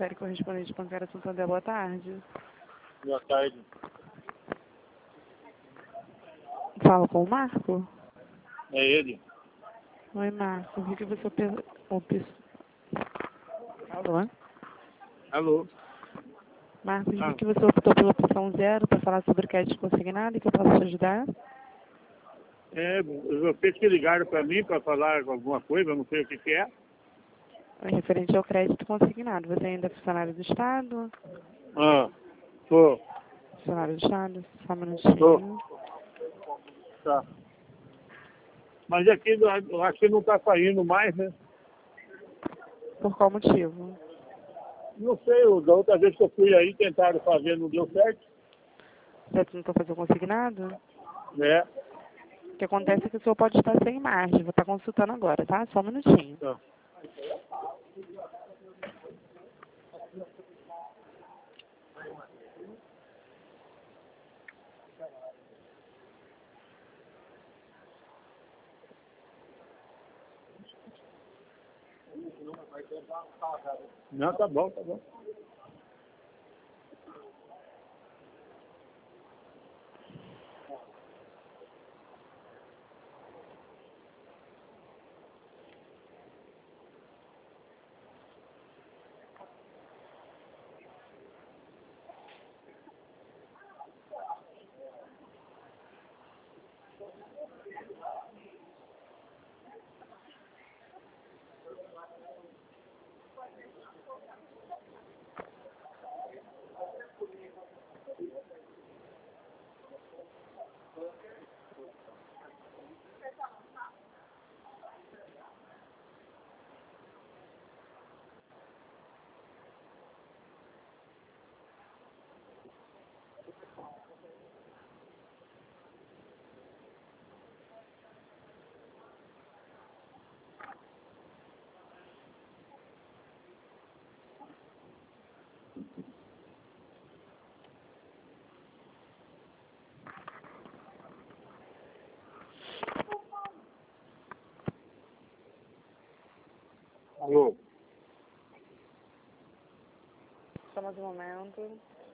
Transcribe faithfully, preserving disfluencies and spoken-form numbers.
Série correspondente bancária Santander, boa tarde. Boa tarde. Fala com o Marco? É ele? Oi, Marco. O que, que você pensa? Alô? Alô? Marcos, Ah. vi que você optou pela opção zero para falar sobre crédito consignado e que eu posso te ajudar? É, vocês que ligaram para mim para falar alguma coisa, eu não sei o que, que é. É referente ao crédito consignado. Você ainda é funcionário do Estado? Ah, tô. Funcionário do Estado? Só um minutinho. Tô. Tá. Mas aqui eu acho que não está saindo mais, né? Por qual motivo? Não sei, o- da outra vez que eu fui aí, tentaram fazer, não deu certo, Você tentou fazer o consignado? né? O que acontece é que o senhor pode estar sem margem. Vou estar consultando agora, tá? Só um minutinho. Tá. Não, tá bom, tá bom. Alô? Só mais um momento.